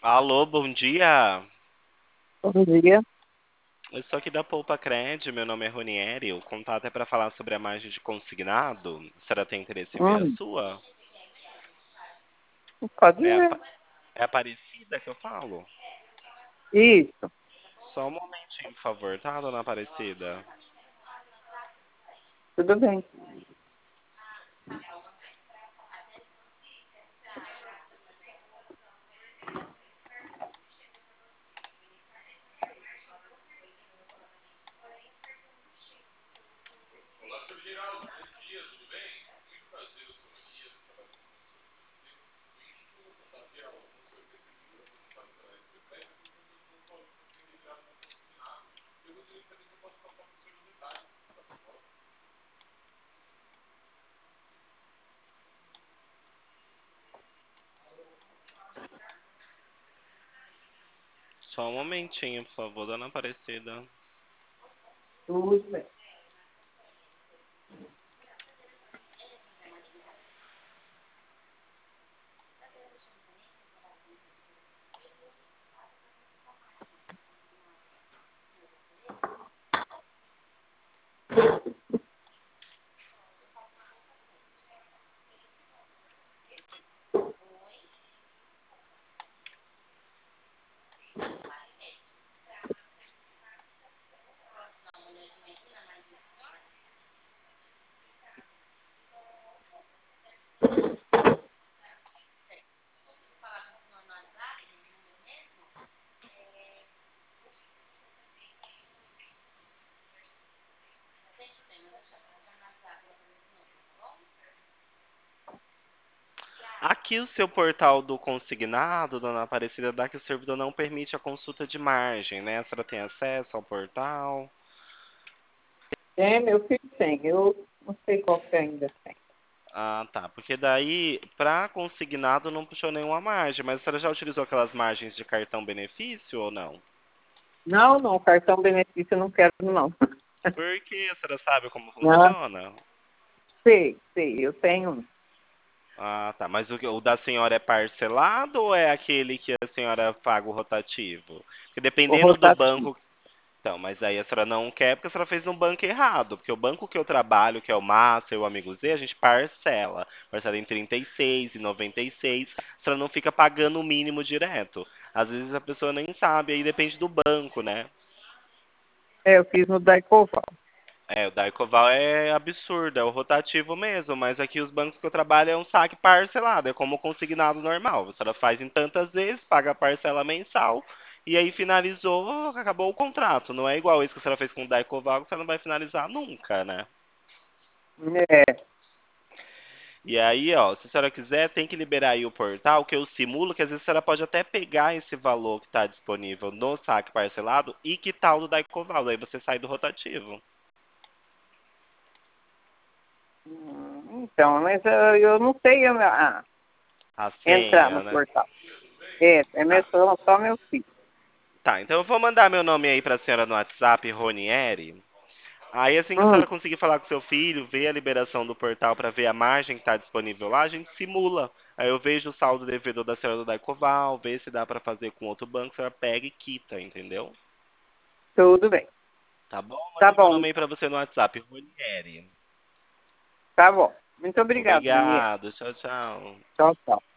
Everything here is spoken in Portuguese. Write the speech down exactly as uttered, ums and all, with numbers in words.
Alô, bom dia. Bom dia. Eu sou aqui da Poupa Cred, meu nome é Ronieri. O contato é para falar sobre a margem de consignado. A senhora tem interesse em ver a Hum, sua? pode É a, ver. Pa- é a Aparecida que eu falo? Isso, Só um momentinho, por favor, tá, dona Aparecida? tudo bem. Só um momentinho, por favor, dona Aparecida. Tudo bem. Aqui o seu portal do consignado, dona Aparecida, dá que o servidor não permite a consulta de margem, né? A senhora tem acesso ao portal? É, meu filho tem. Eu não sei qual que ainda tem. Ah, tá. Porque daí, para consignado, não puxou nenhuma margem. Mas a senhora já utilizou aquelas margens de cartão benefício ou não? Não, não, cartão benefício eu não quero, não. Por que a senhora sabe como Não, funciona? sei, sei, eu tenho. Ah, tá. Mas o, que- o da senhora é parcelado ou é aquele que a senhora paga o rotativo? Porque O dependendo do rotativo. banco. Então, mas aí a senhora não quer porque a senhora fez no banco errado. Porque o banco que eu trabalho, que é o Massa e o Amigo Z, a gente parcela. Parcela em trinta e seis, em noventa e seis. A senhora não fica pagando o mínimo direto. Às vezes a pessoa nem sabe, aí depende do banco, né? É, eu fiz no Daicoval. É, o Daicoval é absurdo, é o rotativo mesmo, mas aqui os bancos que eu trabalho é um saque parcelado, é como consignado normal. A senhora faz em tantas vezes, paga a parcela mensal, e aí finalizou, acabou o contrato. Não é igual isso que a senhora fez com o Daicoval, que você não vai finalizar nunca, né? É, E aí, ó, se a senhora quiser, tem que liberar aí o portal, que eu simulo, que às vezes a senhora pode até pegar esse valor que está disponível no saque parcelado e quitar o do Daicoval, aí você sai do rotativo. hum, então, mas eu, eu não sei ah, A entrar senha, no né? portal. É, é meu, Tá. só, só meu filho. Tá, então eu vou mandar meu nome aí pra senhora no WhatsApp, Ronieri. Aí assim que a Hum, senhora conseguir falar com seu filho, ver a liberação do portal pra ver a margem que tá disponível lá, a gente simula. Aí eu vejo o saldo devedor da senhora do Daicoval, ver se dá pra fazer com outro banco, a senhora pega e quita, entendeu? tudo bem. Tá bom? Tá Mandei meu bom, nome aí pra então. você no WhatsApp, Ronieri. Tá bom. Muito obrigado, Daniel. Obrigado, tchau, tchau. Tchau, tchau.